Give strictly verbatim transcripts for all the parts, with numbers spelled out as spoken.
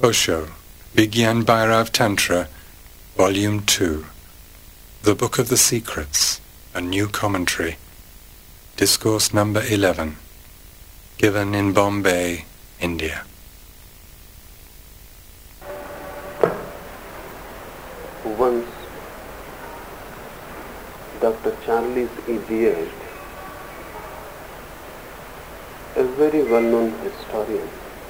Osho, Vigyan Bhairav Tantra, Volume two, The Book of the Secrets, a New Commentary, Discourse number eleven, given in Bombay, India. Once, Doctor Charles E. Beard, a very well-known historian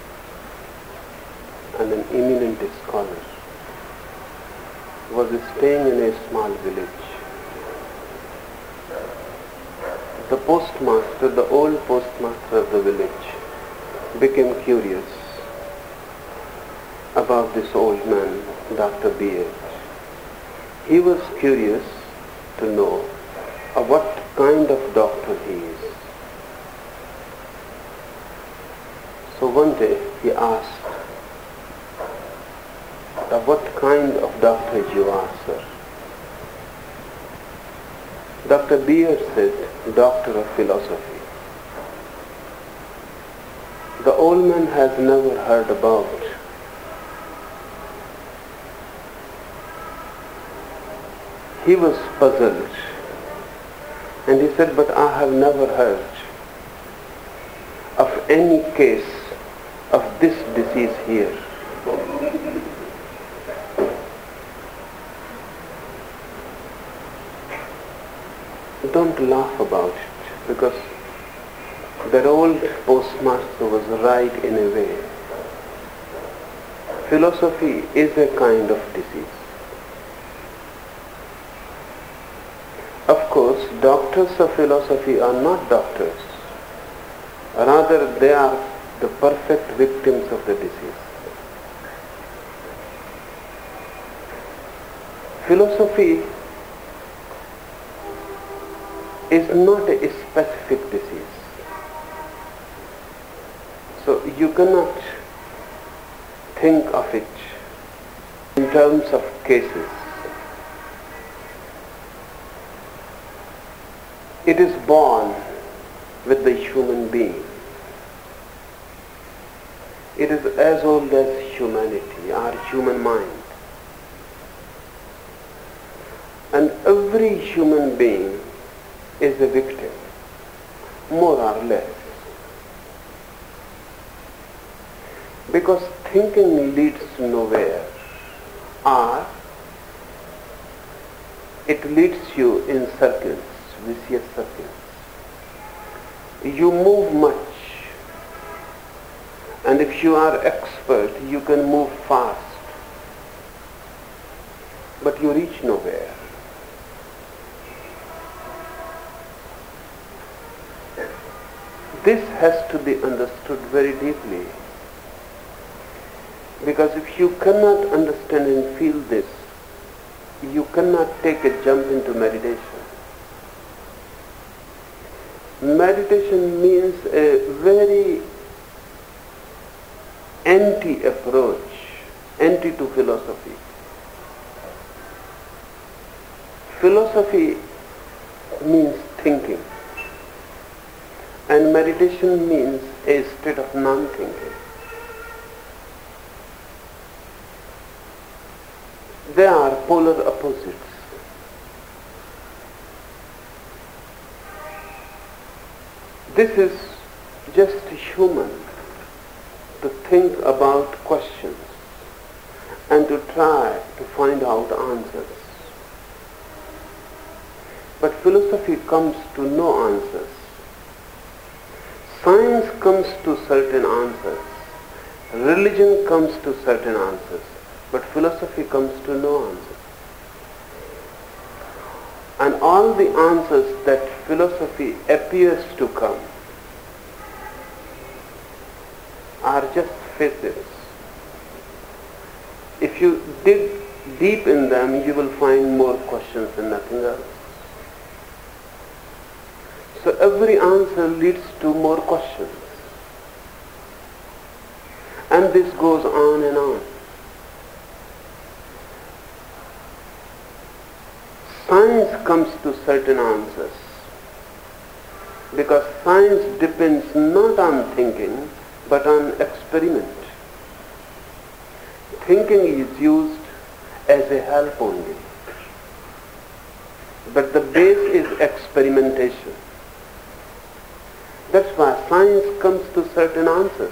and an eminent scholar, was staying in a small village. The postmaster, the old postmaster of the village, became curious about this old man, Doctor Beard. He was curious to know uh, what kind of doctor he is. So one day he asked, uh, what kind of doctor you are, sir? Doctor Beard said, doctor of philosophy. The old man has never heard about He was puzzled, and he said, but I have never heard of any case of this disease here. Don't laugh about it, because that old postmaster was right in a way. Philosophy is a kind of disease. Of course, doctors of philosophy are not doctors. Rather, they are the perfect victims of the disease. Philosophy is not a specific disease. So you cannot think of it in terms of cases. It is born with the human being. It is as old as humanity, our human mind. And every human being is a victim, more or less. Because thinking leads nowhere, or it leads you in circles. Vicious circles. You move much, and if you are expert, you can move fast, but you reach nowhere. This has to be understood very deeply, because if you cannot understand and feel this, you cannot take a jump into meditation. Meditation means a very anti-approach, anti to philosophy. Philosophy means thinking, and meditation means a state of non-thinking. They are polar opposites. This is just human to think about questions and to try to find out answers. But philosophy comes to no answers. Science comes to certain answers. Religion comes to certain answers. But philosophy comes to no answers. And all the answers that philosophy appears to come are just facets. If you dig deep in them, you will find more questions and nothing else. So every answer leads to more questions. And this goes on and on. Science comes to certain answers, because science depends not on thinking but on experiment. thinking is used as a help only. But the base is experimentation. That's why science comes to certain answers.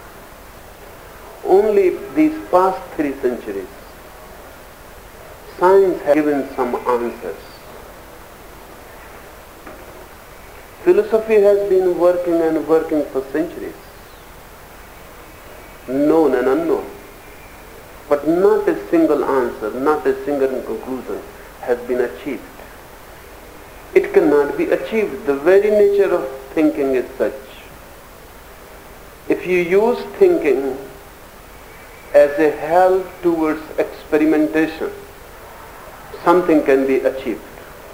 Only these past three centuries, science has given some answers. Philosophy has been working and working for centuries, known and unknown. But not a single answer, not a single conclusion has been achieved. It cannot be achieved. The very nature of thinking is such. If you use thinking as a help towards experimentation, something can be achieved.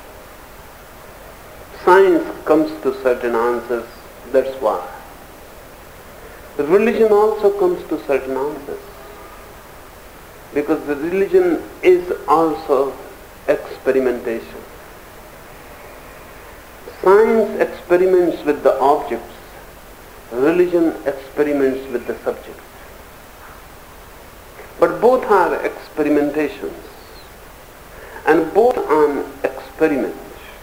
Science comes to certain answers, that's why. Religion also comes to certain answers. Because the religion is also experimentation. Science experiments with the objects, religion experiments with the subject. But both are experimentations, and both are experiments.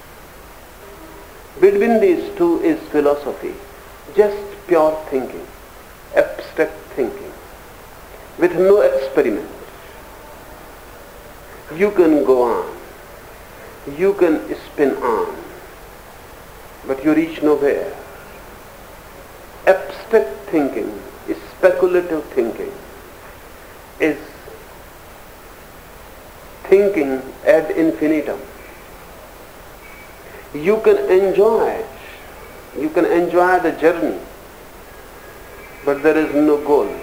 Between these two is philosophy, just pure thinking, abstract thinking, with no experiment. You can go on, you can spin on, but you reach nowhere. Abstract thinking, speculative thinking, is thinking ad infinitum. You can enjoy it, you can enjoy the journey, but there is no goal.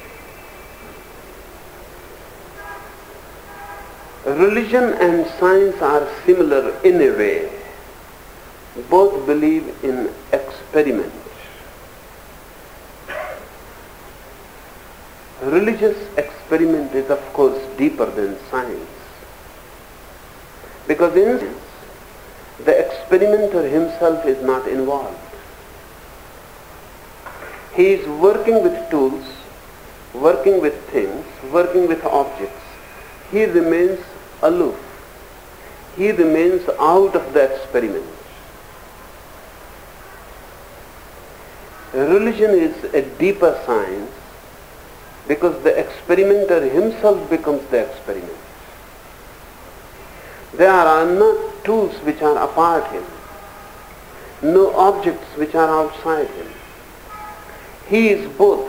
Religion and science are similar in a way. Both believe in experiment. Religious experiment is of course deeper than science. Because in science, the experimenter himself is not involved. He is working with tools, working with things, working with objects. He remains aloof. He remains out of the experiment. Religion is a deeper science because the experimenter himself becomes the experiment. There are no tools which are apart him, no objects which are outside him. He is both.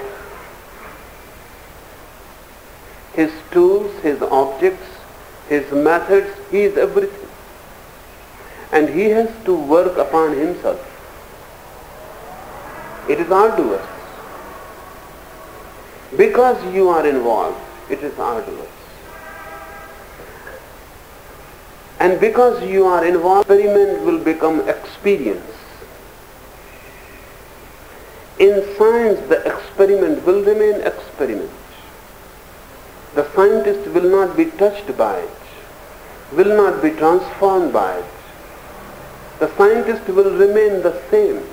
His tools, his objects, his methods, he is everything. And he has to work upon himself. It is arduous. Because you are involved, it is arduous. And because you are involved, experiment will become experience. In science, the experiment will remain experiment. The scientist will not be touched by it, will not be transformed by it. The scientist will remain the same.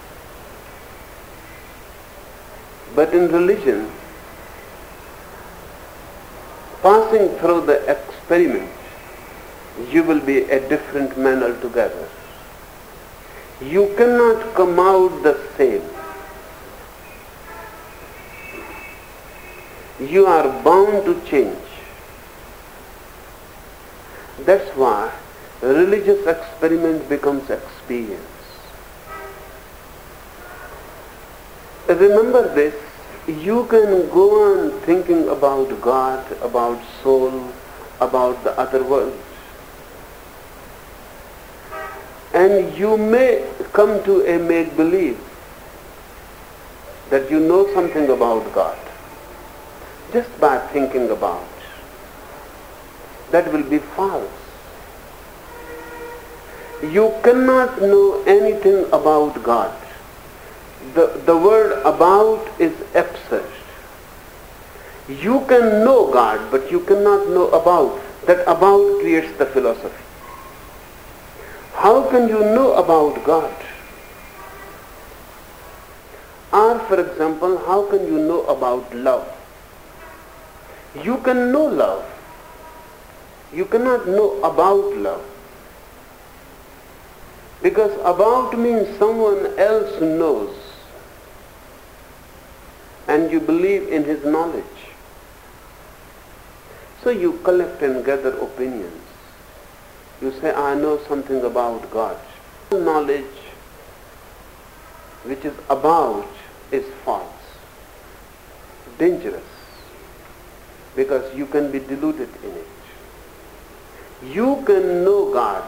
But in religion, passing through the experiment, you will be a different man altogether. You cannot come out the same. You are bound to change. That's why religious experiment becomes experience. Remember this, you can go on thinking about God, about soul, about the other world. And you may come to a make-believe that you know something about God just by thinking about. That will be false. You cannot know anything about God. The, the word about is absurd. You can know God, but you cannot know about. That about creates the philosophy. How can you know about God? Or, for example, how can you know about love? You can know love. You cannot know about love. Because about means someone else knows and you believe in his knowledge. So you collect and gather opinions. You say, I know something about God. Knowledge which is about is false, dangerous, because you can be deluded in it. You can know God.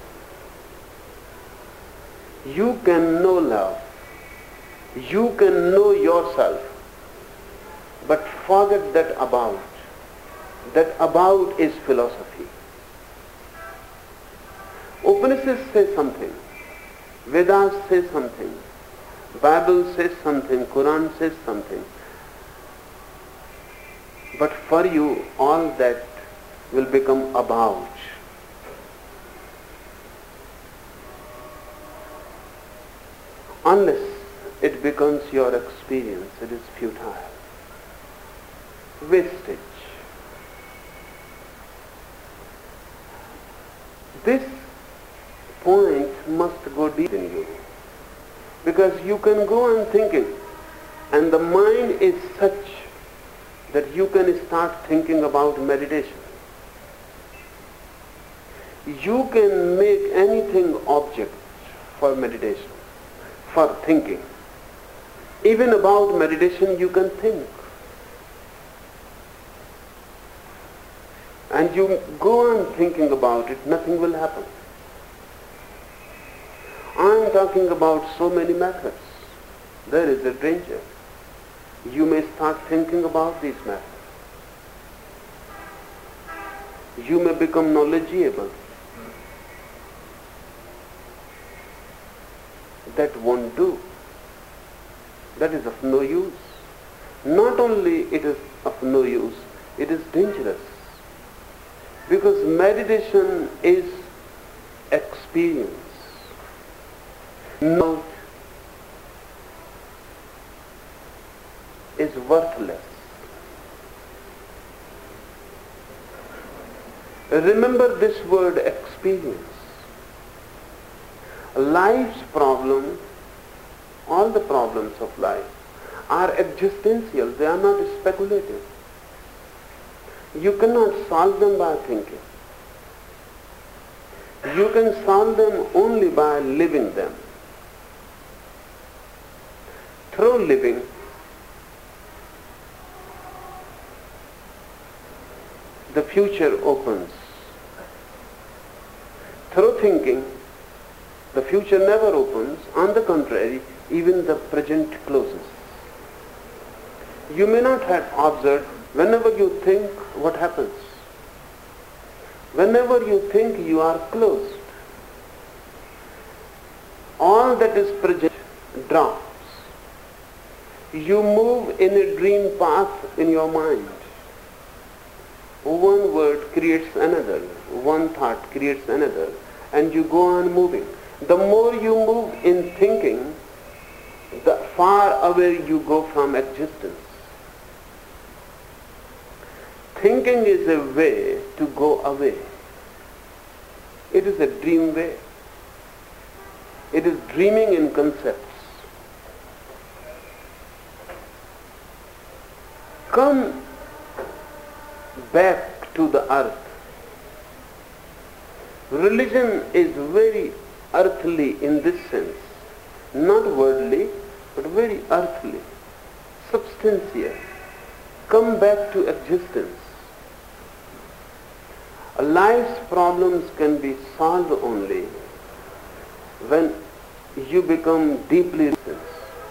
You can know love. You can know yourself. But forget that about. That about is philosophy. Upanishads say something. Vedas say something. Bible says something. Quran says something. But for you, all that will become about. Unless it becomes your experience, it is futile. Wastage. This point must go deep in you. Because you can go on thinking, and the mind is such that you can start thinking about meditation. You can make anything object for meditation, for thinking. Even about meditation you can think. And you go on thinking about it, nothing will happen. I am talking about so many methods. There is a danger. You may start thinking about these methods. You may become knowledgeable. That won't do. That is of no use. Not only it is of no use, it is dangerous. Because meditation is experience. Knowledge is worthless. Remember this word experience. Life's problem, all the problems of life, are existential. They are not speculative. You cannot solve them by thinking. You can solve them only by living them. Through living, the future opens. Through thinking, the future never opens. On the contrary, even the present closes. You may not have observed, whenever you think, what happens? Whenever you think, you are closed. All that is present drops. You move in a dream path in your mind. One word creates another. One thought creates another. And you go on moving. The more you move in thinking, the far away you go from existence. Thinking is a way to go away. It is a dream way. It is dreaming in concepts. Come back to the earth. Religion is very earthly in this sense. Not worldly, but very earthly, substantial. Come back to existence. Life's problems can be solved only when you become deeply resistant.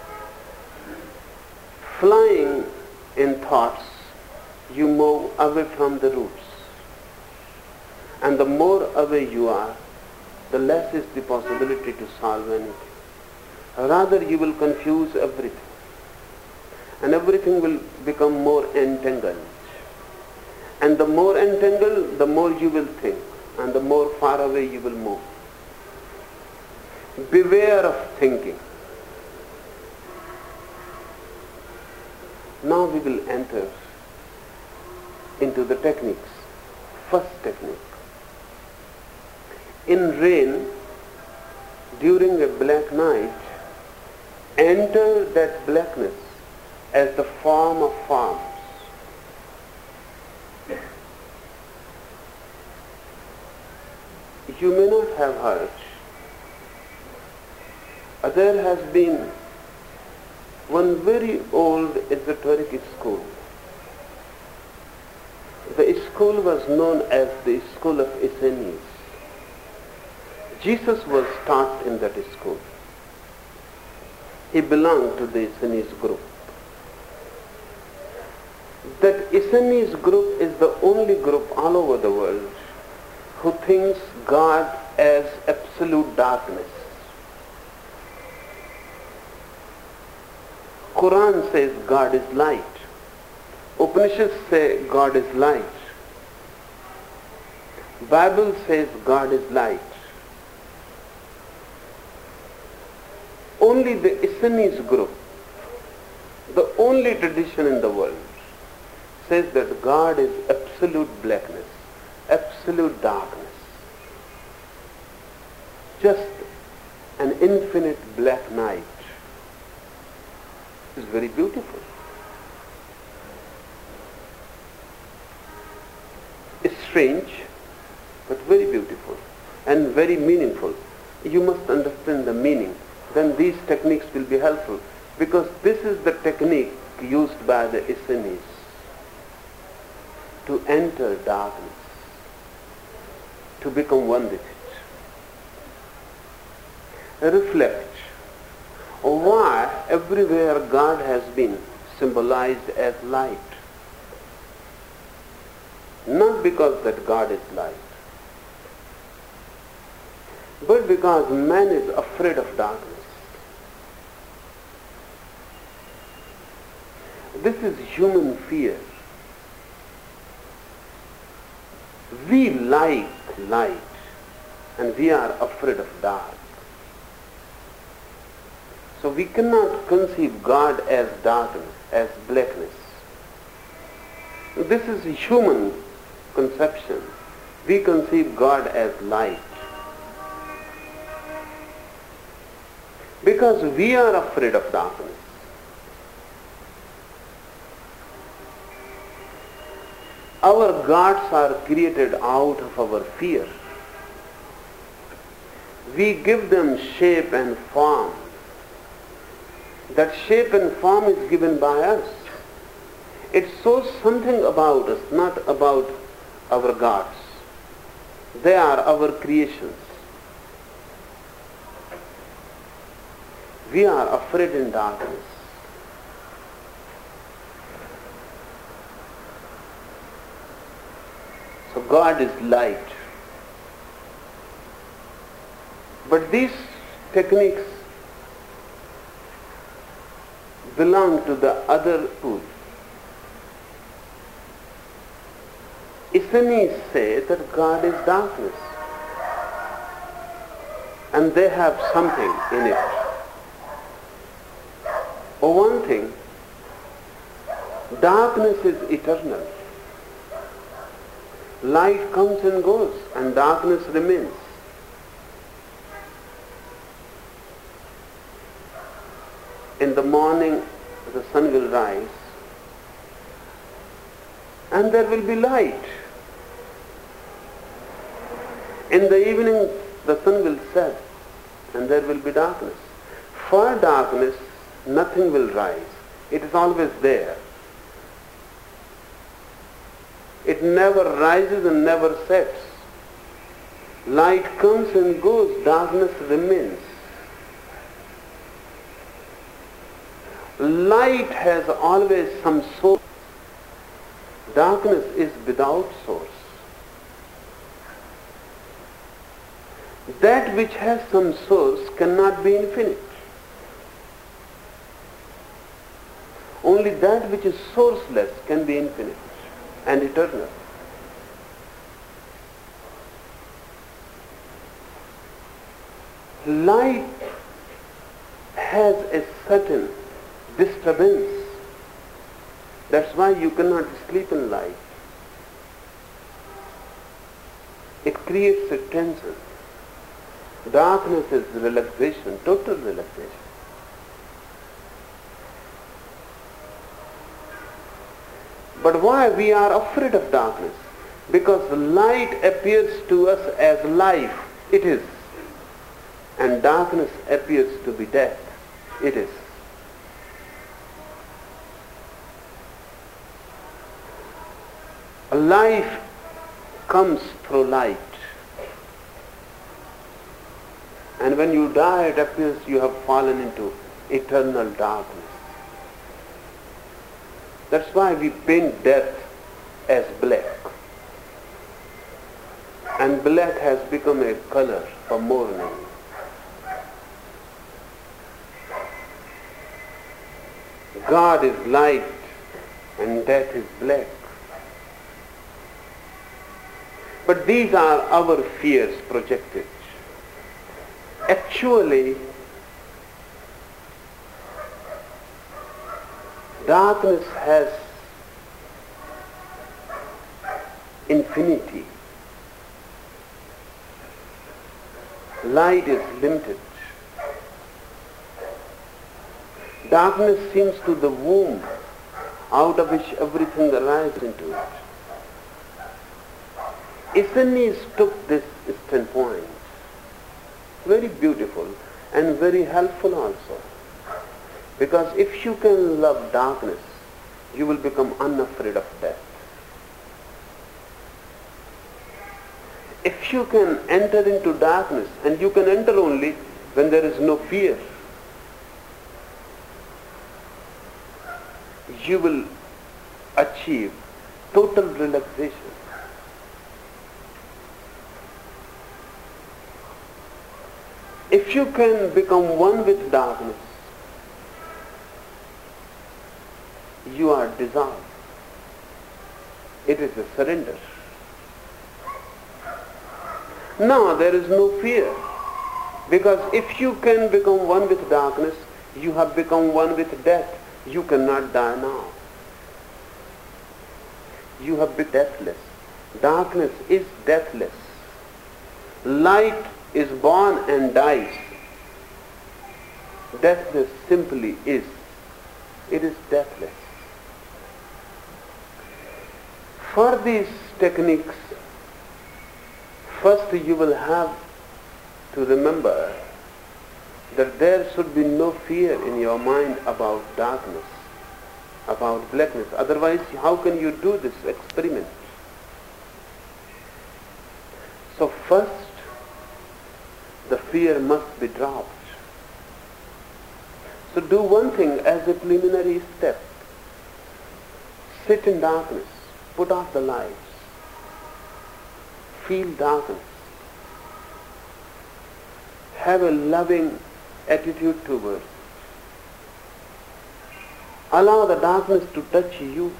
Flying in thoughts, you move away from the roots. And the more away you are, the less is the possibility to solve anything. Rather, you will confuse everything. And everything will become more entangled. And the more entangled, the more you will think. And the more far away you will move. Beware of thinking. Now we will enter into the techniques. First technique. In rain, during a black night, enter that blackness as the form of forms. You may not have heard, there has been one very old esoteric school. The school was known as the School of Essenes. Jesus was taught in that school. He belonged to the Essenes group. That Essenes group is the only group all over the world who thinks God as absolute darkness. Quran says God is light. Upanishads say God is light. Bible says God is light. Only the Essenes group, the only tradition in the world, says that God is absolute blackness, absolute darkness. Just an infinite black night. It's very beautiful. It's strange, but very beautiful and very meaningful. You must understand the meaning. Then these techniques will be helpful, because this is the technique used by the Essenes to enter darkness, to become one with it. Reflect why everywhere God has been symbolized as light. Not because that God is light, but because man is afraid of darkness. This is human fear. We like light and we are afraid of dark. So we cannot conceive God as darkness, as blackness. This is a human conception. We conceive God as light. Because we are afraid of darkness. Our gods are created out of our fear. We give them shape and form. That shape and form is given by us. It shows something about us, not about our gods. They are our creations. We are afraid in darkness. So God is light. But these techniques belong to the other school. Essenes say that God is darkness, and they have something in it. For one thing, darkness is eternal. Light comes and goes, and darkness remains. In the morning, the sun will rise, and there will be light. In the evening, the sun will set, and there will be darkness. For darkness, nothing will rise. It is always there. It never rises and never sets. Light comes and goes, darkness remains. Light has always some source. Darkness is without source. That which has some source cannot be infinite. Only that which is sourceless can be infinite and eternal. Light has a certain disturbance. That's why you cannot sleep in light. It creates a tension. Darkness is relaxation, total relaxation. But why we are afraid of darkness? Because light appears to us as life. It is. And darkness appears to be death. It is. A life comes through light. And when you die, it appears you have fallen into eternal darkness. That's why we paint death as black. And black has become a color for mourning. God is light and death is black. But these are our fears projected. Actually, darkness has infinity. Light is limited. Darkness seems to the womb out of which everything arises into it. Aeschines took this standpoint. Very beautiful and very helpful also. Because if you can love darkness, you will become unafraid of death. If you can enter into darkness, and you can enter only when there is no fear, you will achieve total relaxation. If you can become one with darkness, you are dissolved. It is a surrender. Now there is no fear, because if you can become one with darkness, you have become one with death. You cannot die now. You have become deathless. Darkness is deathless. Light is born and dies. Deathless simply is. It is deathless. For these techniques, first you will have to remember that there should be no fear in your mind about darkness, about blackness. Otherwise, how can you do this experiment? So first, the fear must be dropped. So do one thing as a preliminary step. Sit in darkness. Put off the lights. Feel darkness. Have a loving attitude towards it. Allow the darkness to touch you.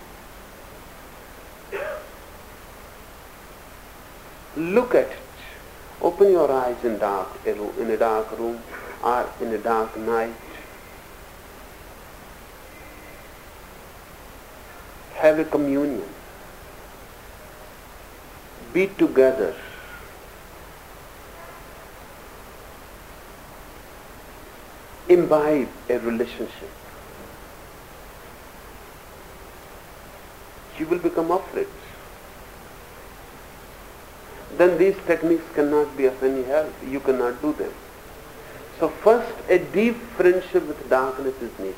Look at it. Open your eyes in dark, in a dark room or in a dark night. Have a communion. Be together. Imbibe a relationship. You will become afraid. Then these techniques cannot be of any help. You cannot do them. So first, a deep friendship with darkness is needed.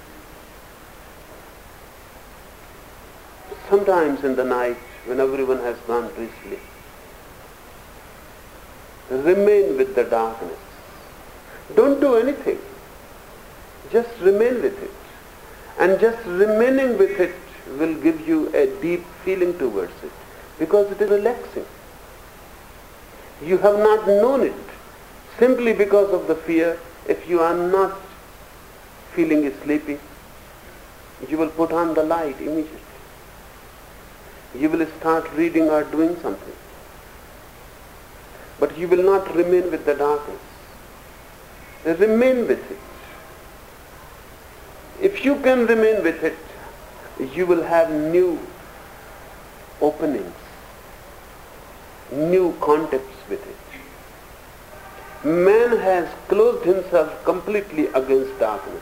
Sometimes in the night, when everyone has gone to sleep, remain with the darkness. Don't do anything. Just remain with it. And just remaining with it will give you a deep feeling towards it, because it is relaxing. You have not known it simply because of the fear. If you are not feeling sleepy, you will put on the light immediately. You will start reading or doing something. But you will not remain with the darkness. Remain with it. If you can remain with it, you will have new openings. new contacts with it. Man has closed himself completely against darkness.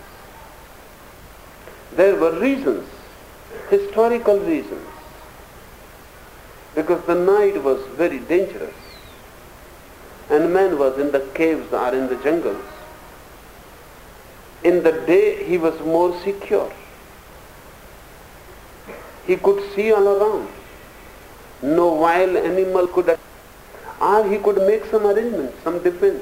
There were reasons, historical reasons, because the night was very dangerous and man was in the caves or in the jungles. In the day he was more secure. He could see all around. No wild animal could attack, or he could make some arrangement, some defense.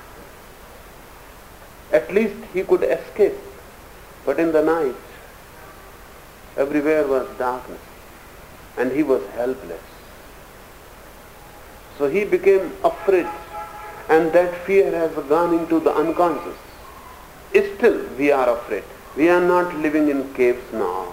At least he could escape. But in the night, everywhere was darkness and he was helpless. So he became afraid, and that fear has gone into the unconscious. Still we are afraid. We are not living in caves now.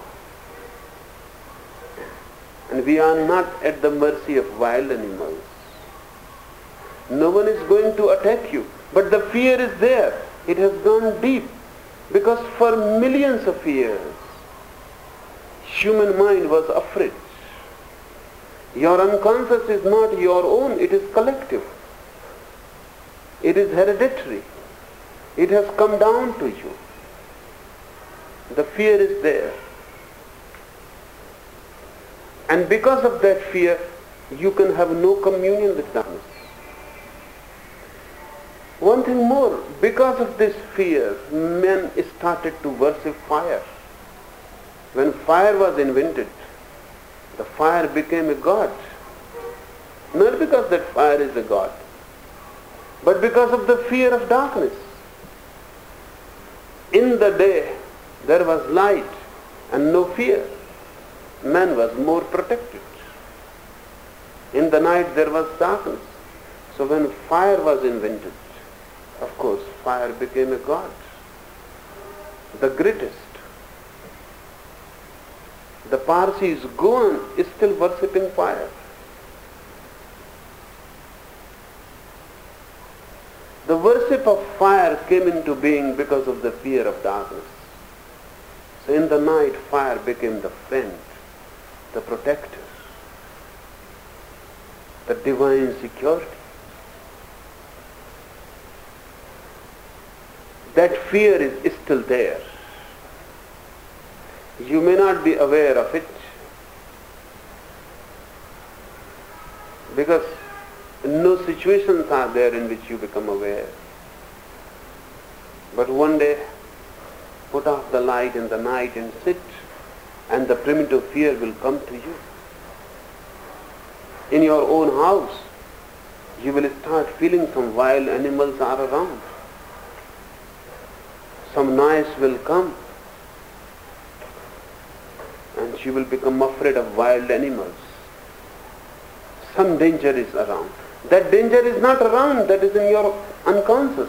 And we are not at the mercy of wild animals. No one is going to attack you. But the fear is there. It has gone deep. Because for millions of years, human mind was afraid. Your unconscious is not your own, it is collective. It is hereditary. It has come down to you. The fear is there. And because of that fear, you can have no communion with darkness. One thing more, because of this fear, men started to worship fire. When fire was invented, the fire became a god. Not because that fire is a god, but because of the fear of darkness. In the day, there was light and no fear. Man was more protected. In the night, there was darkness. So when fire was invented, of course, fire became a god, the greatest. The Parsis go on still worshipping fire. The worship of fire came into being because of the fear of darkness. So in the night, fire became the friend, the protector, the divine security. That fear is still there. You may not be aware of it because no situations are there in which you become aware. But one day, put off the light in the night and sit, and the primitive fear will come to you. In your own house, you will start feeling some wild animals are around. Some noise will come, and you will become afraid of wild animals. Some danger is around. That danger is not around, that is in your unconscious.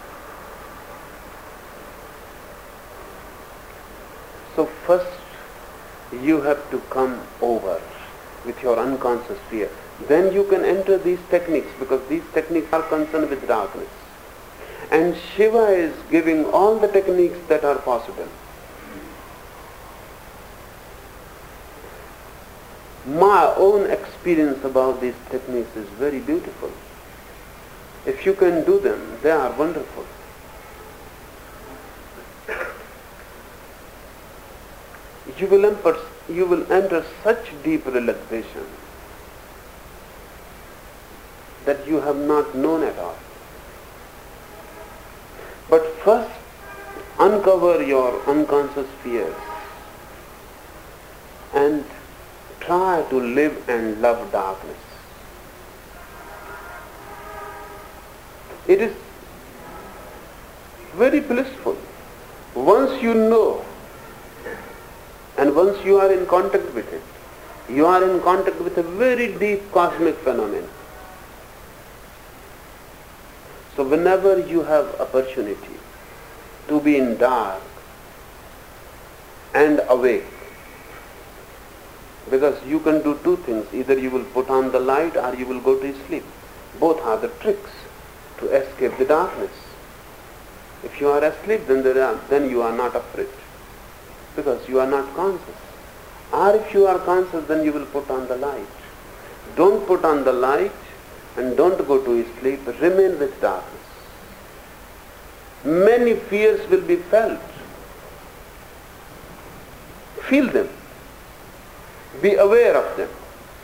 So first, you have to come over with your unconscious fear. Then you can enter these techniques, because these techniques are concerned with darkness. And Shiva is giving all the techniques that are possible. My own experience about these techniques is very beautiful. If you can do them, they are wonderful. You will enter, you will enter such deep relaxation that you have not known at all. But first, uncover your unconscious fears and try to live and love darkness. It is very blissful. Once you know, and once you are in contact with it, you are in contact with a very deep cosmic phenomenon. So whenever you have opportunity to be in dark and awake, because you can do two things, either you will put on the light or you will go to sleep. Both are the tricks to escape the darkness. If you are asleep, then, there are, then you are not afraid, because you are not conscious. Or if you are conscious, then you will put on the light. Don't put on the light and don't go to sleep. Remain with darkness. Many fears will be felt. Feel them. Be aware of them.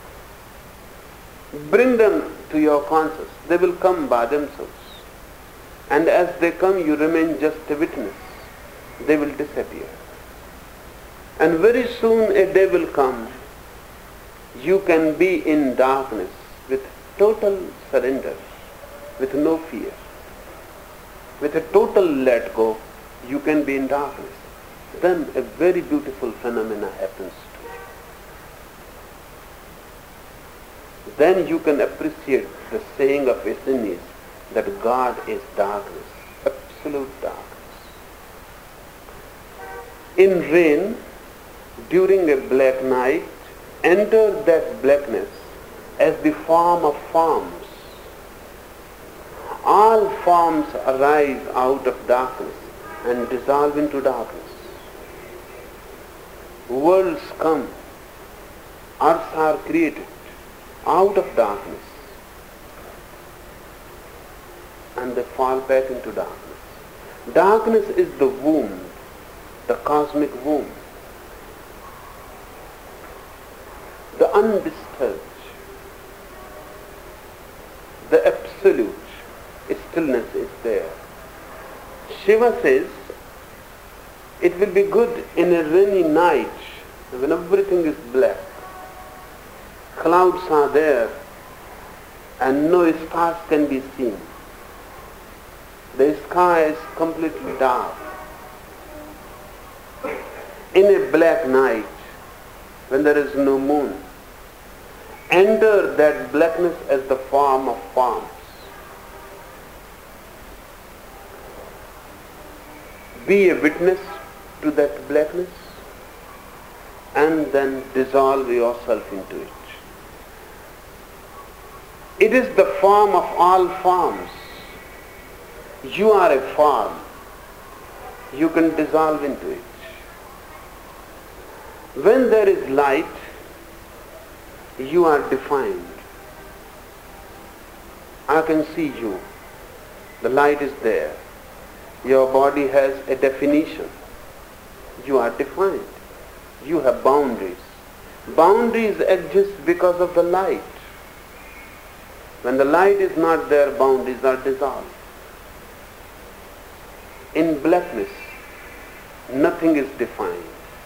Bring them to your conscious. They will come by themselves. And as they come, you remain just a witness. They will disappear. And very soon a day will come, you can be in darkness with total surrender, with no fear. With a total let go, you can be in darkness. Then a very beautiful phenomena happens to you. Then you can appreciate the saying of Aeschines that God is darkness, absolute darkness. In rain, during a black night, enter that blackness as the form of forms. All forms arise out of darkness and dissolve into darkness. Worlds come, earths are created out of darkness, and they fall back into darkness. Darkness is the womb, the cosmic womb, the undisturbed, the absolute stillness is there. Shiva says it will be good in a rainy night when everything is black. Clouds are there and no stars can be seen. The sky is completely dark. In a black night, when there is no moon, enter that blackness as the form of forms. Be a witness to that blackness and then dissolve yourself into it. It is the form of all forms. You are a form. You can dissolve into it. When there is light, you are defined. I can see you. The light is there. Your body has a definition. You are defined. You have boundaries. Boundaries exist because of the light. When the light is not there, boundaries are dissolved. In blackness, nothing is defined.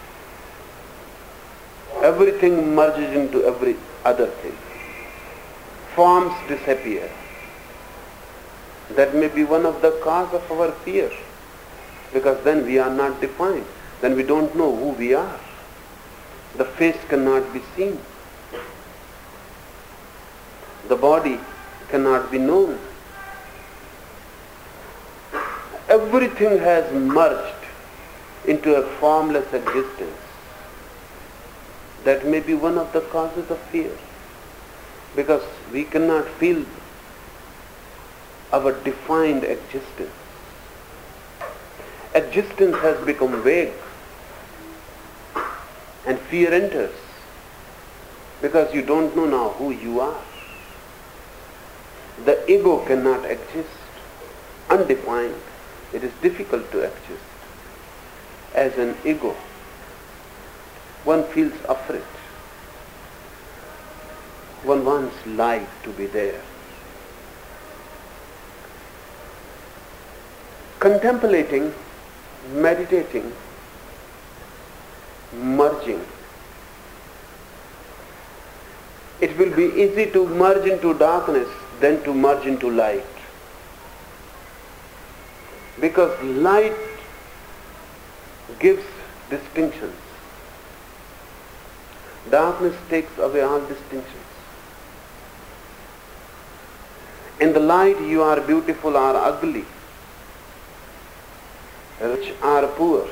Everything merges into every other thing. Forms disappear. That may be one of the cause of our fear, because then we are not defined. Then we don't know who we are. The face cannot be seen. The body cannot be known. Everything has merged into a formless existence. That may be one of the causes of fear, because we cannot feel our defined existence. Existence has become vague, and fear enters because you don't know now who you are. The ego cannot exist undefined. It is difficult to exist. As an ego, one feels afraid. One wants light to be there. Contemplating, meditating, merging. It will be easy to merge into darkness than to merge into light. Because light gives distinctions. Darkness takes away all distinctions. In the light you are beautiful or ugly, rich or poor.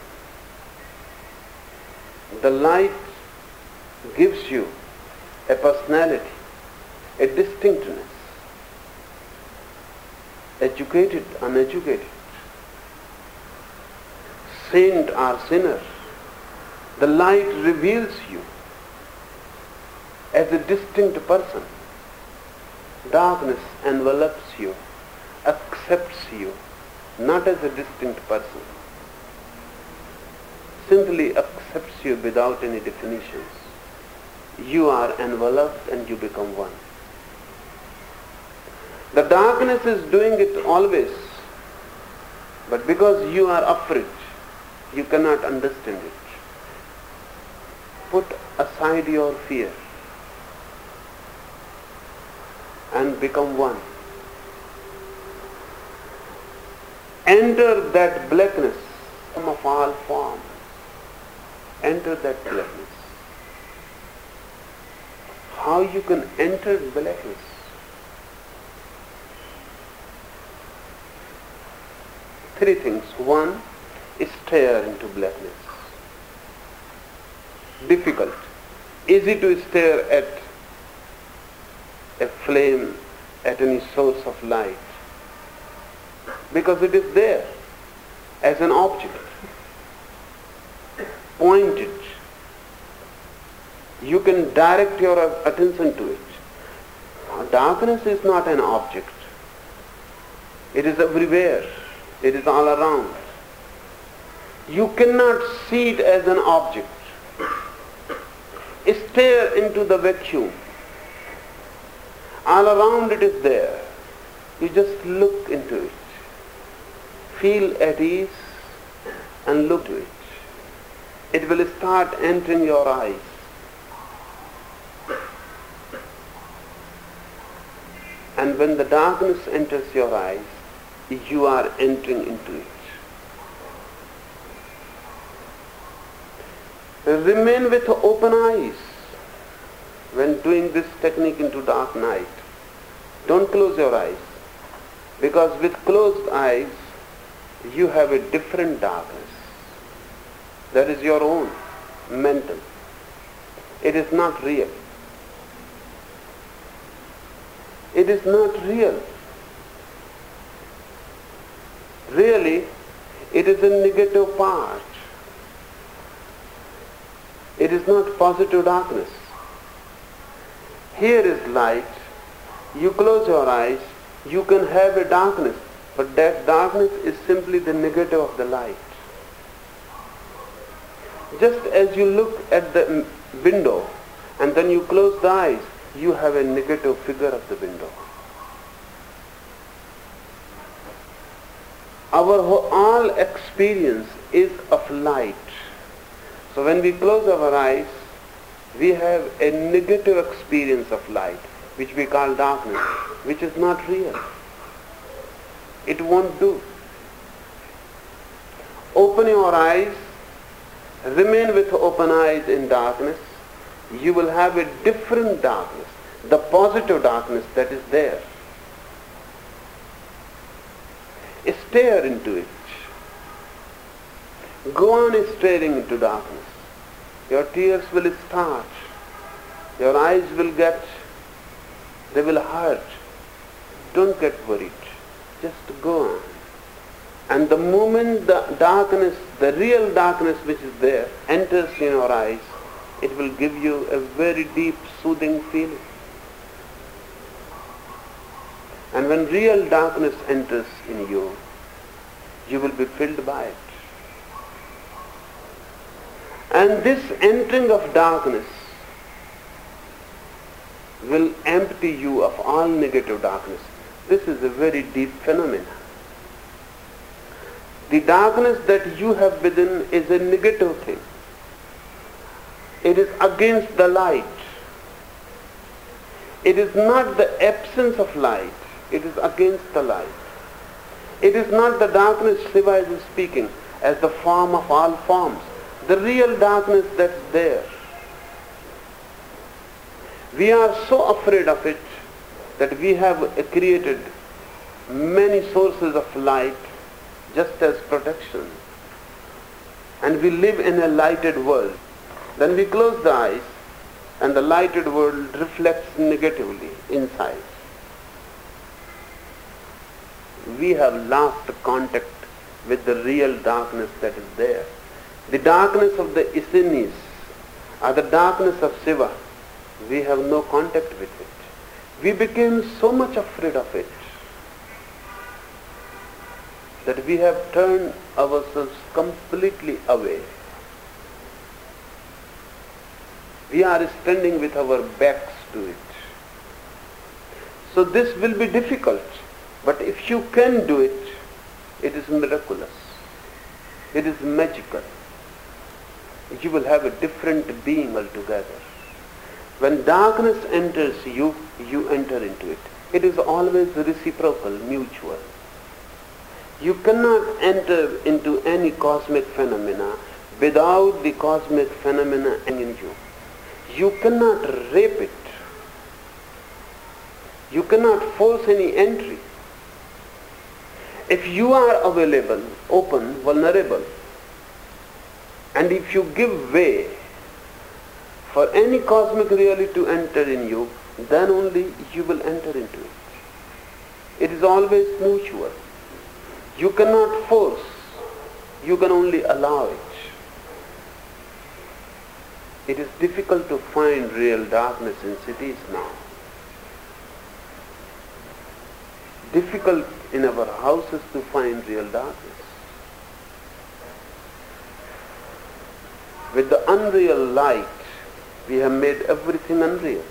The light gives you a personality, a distinctness. Educated, uneducated, saint or sinner. The light reveals you as a distinct person. Darkness envelops you, accepts you, not as a distinct person, simply accepts you without any definitions. You are enveloped and you become one. The darkness is doing it always, but because you are afraid, you cannot understand it. Put aside your fear and become one. Enter that blackness of all forms. Enter that blackness. How you can enter blackness? Three things. One, stare into blackness. Difficult. Easy to stare at a flame, at any source of light, because it is there as an object, pointed. You can direct your attention to it. Darkness is not an object. It is everywhere. It is all around. You cannot see it as an object. Stare into the vacuum. All around it is there. You just look into it. Feel at ease and look to it. It will start entering your eyes. And when the darkness enters your eyes, you are entering into it. Remain with open eyes when doing this technique into dark night. Don't close your eyes, because with closed eyes you have a different darkness. That is your own, mental. It is not real. It is not real. Really, it is a negative part. It is not positive darkness. Here is light. You close your eyes, you can have a darkness, but that darkness is simply the negative of the light. Just as you look at the window and then you close the eyes, you have a negative figure of the window. Our whole, all experience is of light. So when we close our eyes, we have a negative experience of light, which we call darkness, which is not real. It won't do. Open your eyes, remain with open eyes in darkness. You will have a different darkness, the positive darkness that is there. Stare into it. Go on staring into darkness. Your tears will start. Your eyes will get, they will hurt. Don't get worried. Just go on. And the moment the darkness, the real darkness which is there, enters in your eyes, it will give you a very deep, soothing feeling. And when real darkness enters in you, you will be filled by it. And this entering of darkness will empty you of all negative darkness. This is a very deep phenomenon. The darkness that you have within is a negative thing. It is against the light. It is not the absence of light. It is against the light. It is not the darkness Shiva is speaking as the form of all forms. The real darkness that's there. We are so afraid of it that we have created many sources of light just as protection. And we live in a lighted world. Then we close the eyes and the lighted world reflects negatively inside. We have lost contact with the real darkness that is there. The darkness of the Isinis or the darkness of Shiva, we have no contact with it. We became so much afraid of it that we have turned ourselves completely away. We are standing with our backs to it. So this will be difficult, but if you can do it, it is miraculous. It is magical. You will have a different being altogether. When darkness enters you, you enter into it. It is always reciprocal, mutual. You cannot enter into any cosmic phenomena without the cosmic phenomena in you. You cannot rape it. You cannot force any entry. If you are available, open, vulnerable, and if you give way for any cosmic reality to enter in you, then only you will enter into it. It is always mutual. You cannot force, you can only allow it. It is difficult to find real darkness in cities now. Difficult in our houses to find real darkness. With the unreal light, we have made everything unreal.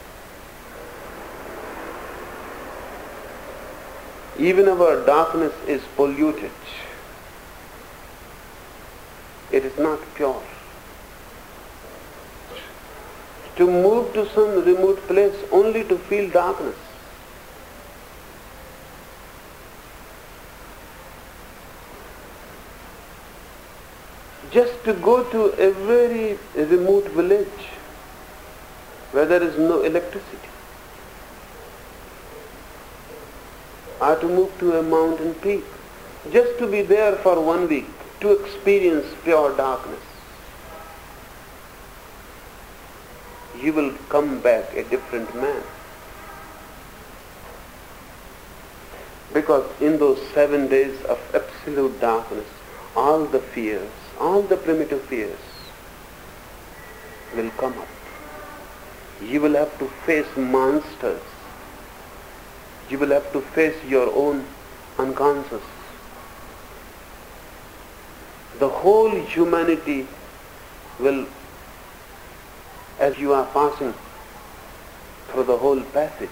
Even our darkness is polluted. It is not pure. To move to some remote place only to feel darkness. Just to go to a very remote village where there is no electricity, or to move to a mountain peak, just to be there for one week, to experience pure darkness. You will come back a different man. Because in those seven days of absolute darkness, all the fears, all the primitive fears will come up. You will have to face monsters. You will have to face your own unconscious. The whole humanity will, as you are passing through the whole passage,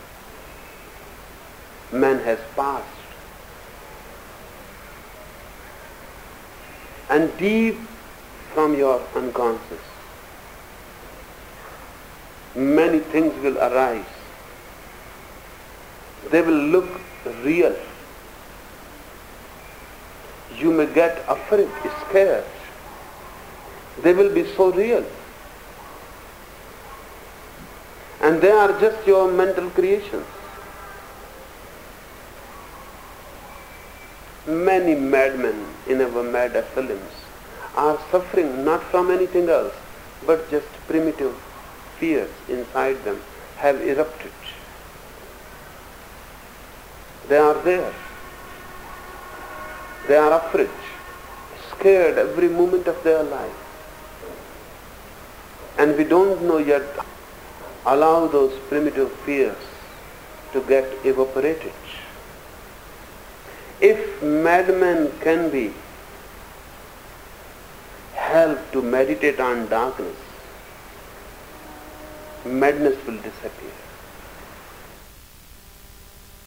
man has passed. And deep from your unconscious, many things will arise. They will look real. You may get afraid, scared. They will be so real. And they are just your mental creations. Many madmen in our mad asylums are suffering not from anything else, but just primitive fears inside them have erupted. They are there. They are afraid, scared every moment of their life. And we don't know yet. Allow those primitive fears to get evaporated. If madmen can be helped to meditate on darkness, madness will disappear.